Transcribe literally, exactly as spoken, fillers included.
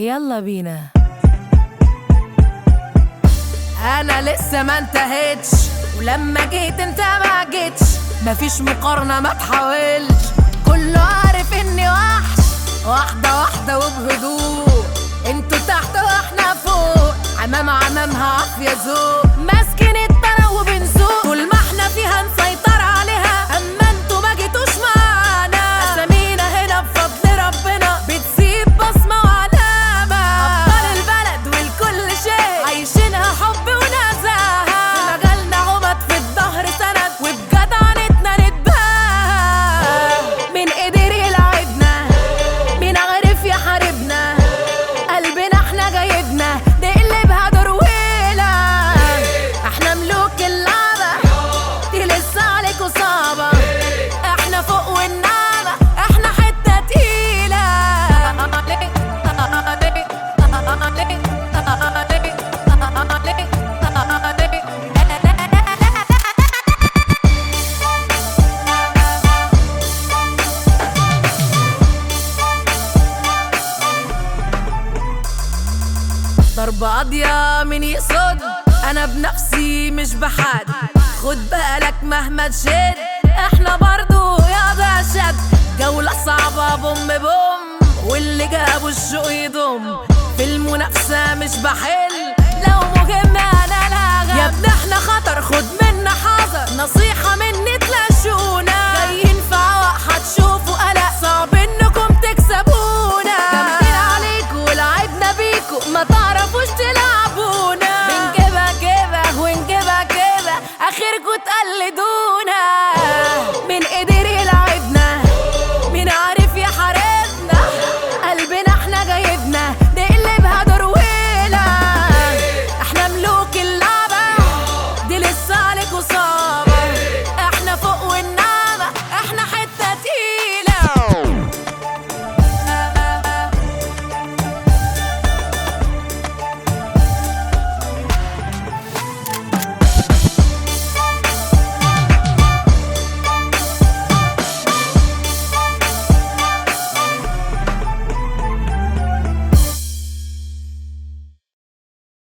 يلا بينا. انا لسه ما انتهتش، ولما جيت انت ما جيتش. مفيش مقارنة ما تحاولش، كله عارف اني وحش. واحدة واحدة وبهدوء، انتوا تحت واحنا فوق. عمام عمامها عافية ذوق، ماسكين الطرا وبنسوق. طول ما احنا فيها نسيطر عليها، اما انتوا ما جيتوش معانا. اسامينا هنا بفضل ربنا بتسيب بصمة وعلامة. ابطال البلد والكل شيء عايشينها حب ونزاهة. في مجالنا عمد في الظهر سند، وبجدعنتنا نتباهى. مين قدر يلعبنا؟ مين عرف يحاربنا؟ قلبنا احنا جايبنا نقلبها درويلة. احنا ملوك اللعبة دي لسه عليكوا صعبة. احنا فوق والنعمة، احنا حتة تقيلة. ضربة قاضية من يقصد، انا بنفسي مش بحد. خد بالك مهما تشد، احنا برضو يا شد. جولة صعبة بوم بوم، واللي جابوا الشوق يضم. في المنافسة مش بحل، لو مهم انا لا. يا ابني احنا خطر، خد منا حذر. نصيحة مني تلاشونا، جايين في عوق هتشوفوا قلق. صعب انكم تكسبونا، جامدين عليكوا ولعبنا بيكوا، ما تعرفوش تلعبونا. بنجيبها كده ونجيبها كده، اخركوا تقلدونا.